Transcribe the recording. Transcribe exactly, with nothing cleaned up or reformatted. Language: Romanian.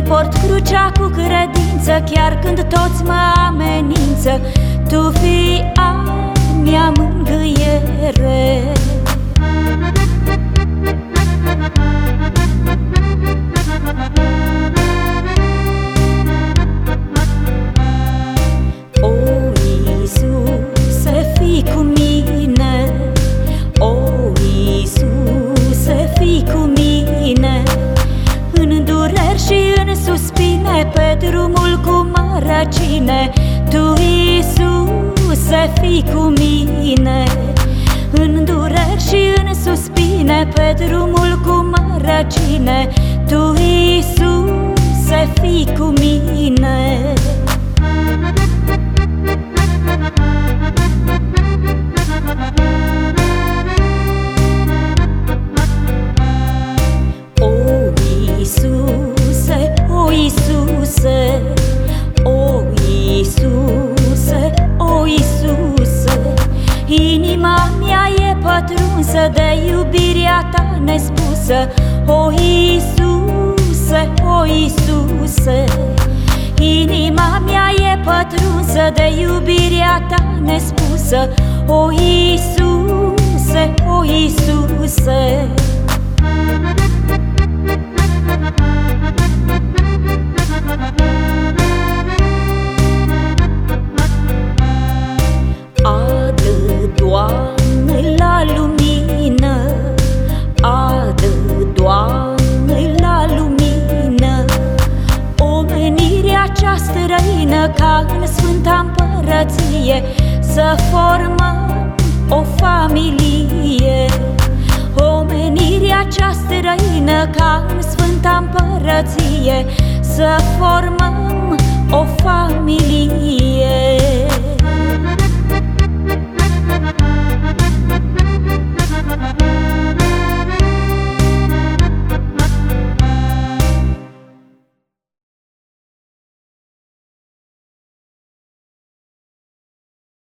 port crucea cu credință, chiar când toți mă amenință. Tu fii a mea mângâiere. O, Iisuse, fii cu mine. O, Iisuse, fii cu mine. În dureri și în suspine, pe drumul cu mărăcine. Tu, Iisuse, fii cu mine. În dureri și în suspine, pe drumul cu mărăcine. Tu, Iisuse, fii cu mine. O, Iisuse, o, Iisuse, o, Iisuse, o, Iisuse, inima mea e pătrunsă de iubirea ta nespusă. O, Iisuse, o, Iisuse, inima mea e pătrunsă de iubirea ta nespusă. O, Iisuse, o, Iisuse. Adă, Doamne, la lumină, adă, Doamne, la lumină, omenirea cea străină, ca în Sfânta Împărăție să formăm o familie. Omenirea cea străină, ca în Sfânta Împărăție să formăm o familie.